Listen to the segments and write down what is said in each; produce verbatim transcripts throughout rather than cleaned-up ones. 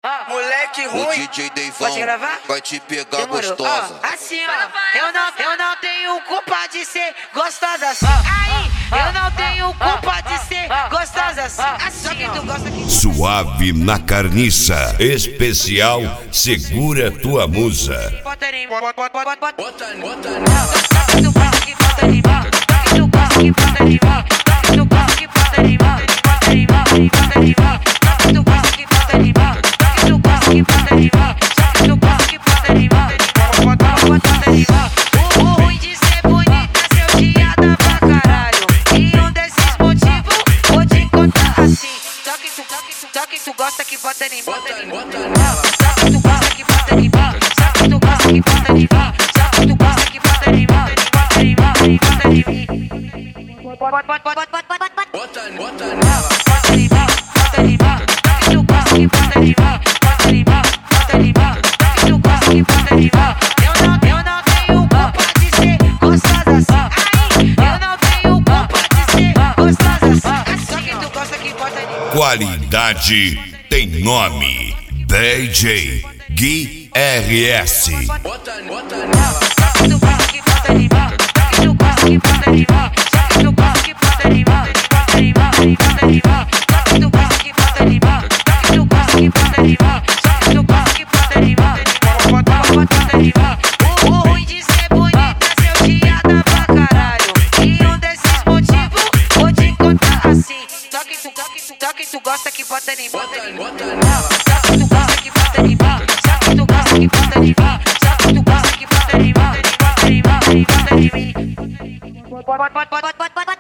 Moleque ruim, O D J Deivão pode gravar? vai te pegar. Demorou. Gostosa. Ó, assim, ó, eu não, eu não tenho culpa de ser gostosa assim. Aí, eu não tenho culpa de ser gostosa assim. Assim, que tu gosta que... Suave na carniça, especial Segura Tua Musa. Bota em mim, bota, bota, bota, bota. Bota nela. Tu gosta que bota em mim, tu gosta que bota em mim, tu gosta que bota em mim, bota em mim, bota em mim, bota em mim. Tu gosta que bota em mim, tu gosta que bota em mim, tu gosta que bota em mim, bota, bota, bota em mim. O ruim de ser bonita, seu dia dá pra caralho. E um desses motivos, vou te contar assim. Só que tu, só que tu, só que tu gosta que bota em mim, bota em mim, bota em mim. Só que tu gosta que bota em mim, só que tu gosta que bota em mim, só que tu gosta que bota em mim, bota em mim, bota em mim, bota em mim. Bota, bota, bota, bota, bota, bota. Bota nela. Bota em mim, bota em mim. Só que tu gosta que bota em mim, bota em mim, bota em mim. Só que tu gosta que bota em mim. Eu não, eu não tenho culpa de ser gostosa assim. Aí, eu não tenho culpa de ser gostosa assim. Só que tu gosta que bota em mim. Qualidade tem nome. D J Gui R S. Bota nela. Só que tu gosta que bota em mim, só que tu gosta que bota em mim, só que tu gosta que bota em mim, bota em mim, bota em mim, bota em mim. Só que tu gosta que bota em mim, só que tu gosta que bota em mim, só que tu gosta que bota em mim, bota, bota, bota em mim. O ruim de ser bonita, seu dia dá pra caralho. E um desses motivos, vou te contar assim. Só que tu, só que tu, só que tu gosta que bota em mim, bota em mim, bota nela. Só que tu gosta que bota em mim, só que tu gosta que bota em mim, só que tu gosta que bota em mim, bota em mim, bota em mim, bota em mim. Bota, bota, bota, bota, bota,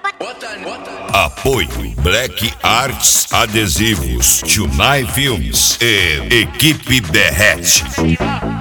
bota. Apoio Black Arts Adesivos, Tunai Filmes e Equipe Derrete.